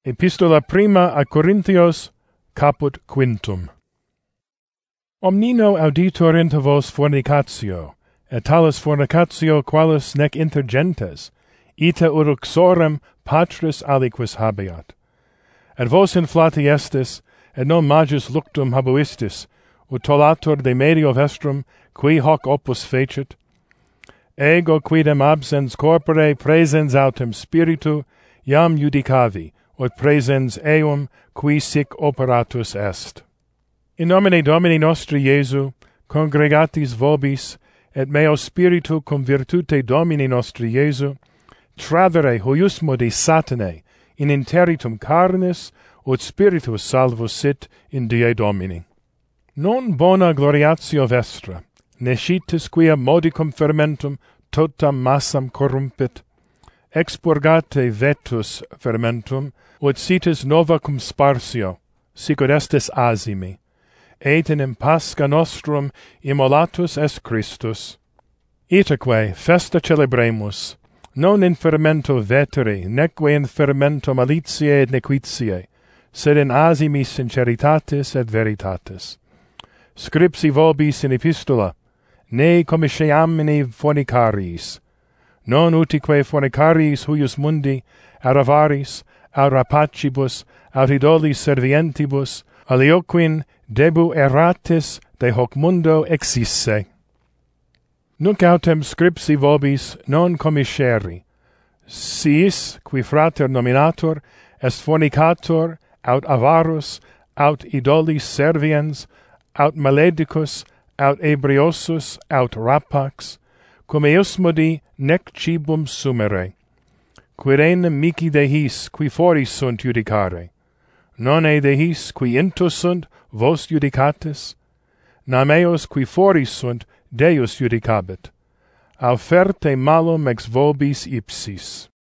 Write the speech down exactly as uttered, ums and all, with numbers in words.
Epistola prima a Corinthios, caput quintum. Omnino auditor inter vos fornicatio, et talis fornicatio qualis nec inter gentes, ita uruxorem patris aliquis habeat. Et vos inflati estis, et non majus luctum habuistis, ut tollator de medio vestrum, qui hoc opus fecit. Ego quidem absens corpore praesens autem spiritu, iam judicavi, ut praesens eum qui sic operatus est. In nomine Domini nostri Iesu, congregatis vobis, et meo spiritu cum virtute Domini nostri Iesu, tradere huiusmo de Satanae, in interitum carnis, ut spiritus salvus sit in die Domini. Non bona gloriatio vestra, nescitis quia modicum fermentum totam massam corrumpit, expurgate vetus fermentum, ut sitis nova cum sparsio, sicut estes asimi, et in Pascha nostrum immolatus est Christus. Itaque festa celebremus, non in fermento veteri, neque in fermento malitiae et nequitiae, sed in asimi sinceritatis et veritatis. Scripsi vobis in epistola, ne commisceamini fornicariis, non utique fornicariis huius mundi, aut avaris, aut rapacibus, aut idolis servientibus, alioquin debu erratis de hoc mundo exisse. Nunc autem scripsi vobis non commisceri, siis, qui frater nominator, est fornicator, aut avarus, aut idolis serviens, aut maledicus, aut ebriosus, aut rapax, cum eusmodi nec cibum sumere. Quirene mihi de his, qui foris sunt judicare. Non e de his, qui intus sunt, vos judicatis? Nam eos, qui foris sunt, Deus judicabit. Auferte malum ex vobis ipsis.